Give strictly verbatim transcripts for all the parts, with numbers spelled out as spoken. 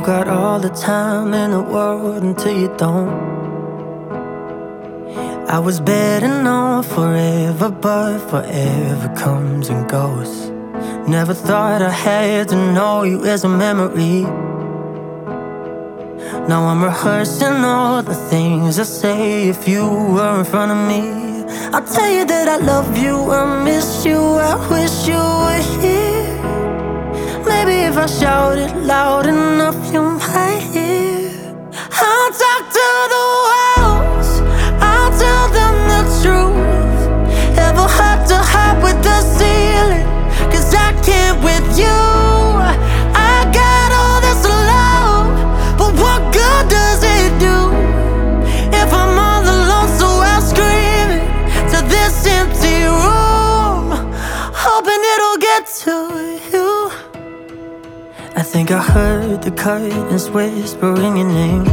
got all the time in the world until you don't. I was betting on forever, but forever comes and goes. Never thought I had to know you as a memory. Now I'm rehearsing all the things I say if you were in front of me. I'll tell you that I love you, I miss you, I wish you were here. Maybe if I shout it loud enough you might hear. I'll talk to the walls, I'll tell them the truth. Ever heart to heart with the ceiling, 'cause I can't with you. I got all this love, but what good does it do if I'm all alone? So I'll scream it to this empty room, hoping it'll get to you. I think I heard the curtains whispering your name,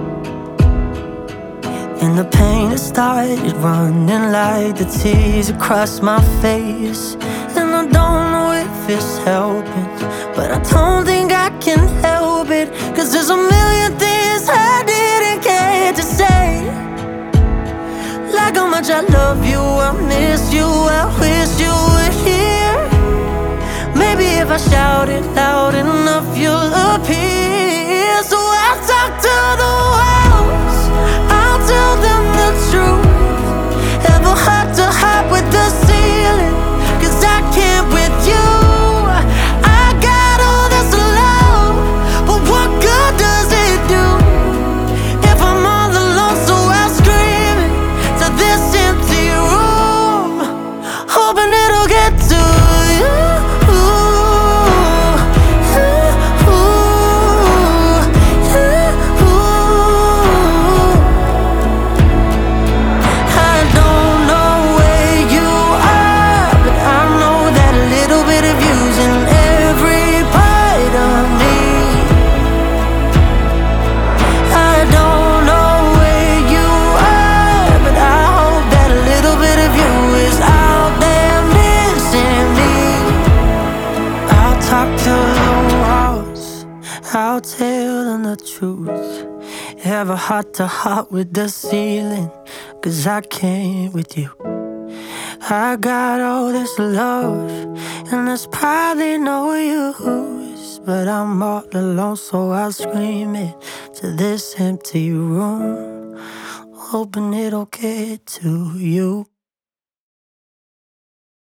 and the pain has started running like the tears across my face. And I don't know if it's helping, but I don't think I can help it, 'cause there's a million things I didn't care to say. Like how much I love you, I miss you, I wish you were here. Maybe if I shout it loud enough you'll appear. So I'll talk to the walls, I'll tell them the truth. Ever heart to heart with the ceiling, 'cause I can't with you. I got all this love, but what good does it do if I'm all alone? So I'll scream it to this empty room, hoping it'll get to you. I'll tell them the truth. Ever heart to heart with the ceiling, 'cause I can't with you. I got all this love, and there's probably no use, but I'm all alone, so I'll scream it to this empty room, hoping it'll get to you.